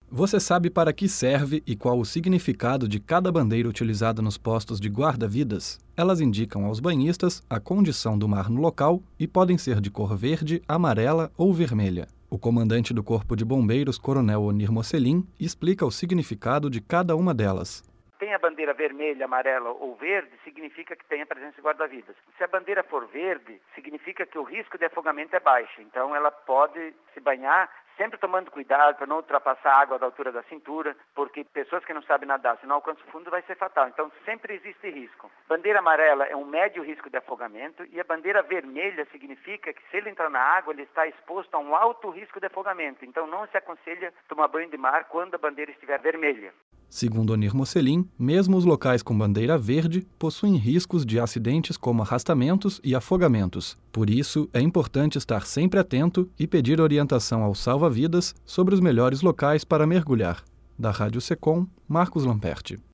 Você sabe para que serve e qual o significado de cada bandeira utilizada nos postos de guarda-vidas? Elas indicam aos banhistas a condição do mar no local e podem ser de cor verde, amarela ou vermelha. O comandante do Corpo de Bombeiros, Coronel Onir Mocelin, explica o significado de cada uma delas. Tem a bandeira vermelha, amarela ou verde, significa que tem a presença de guarda-vidas. Se a bandeira for verde, significa que o risco de afogamento é baixo. Então ela pode se banhar, sempre tomando cuidado para não ultrapassar a água da altura da cintura, porque pessoas que não sabem nadar, se não alcançam o fundo, vai ser fatal. Então sempre existe risco. Bandeira amarela é um médio risco de afogamento e a bandeira vermelha significa que se ele entrar na água, ele está exposto a um alto risco de afogamento. Então não se aconselha tomar banho de mar quando a bandeira estiver vermelha. Segundo Onir Mocelin, mesmo os locais com bandeira verde possuem riscos de acidentes como arrastamentos e afogamentos. Por isso, é importante estar sempre atento e pedir orientação ao salva-vidas sobre os melhores locais para mergulhar. Da Rádio Secom, Marcos Lamperti.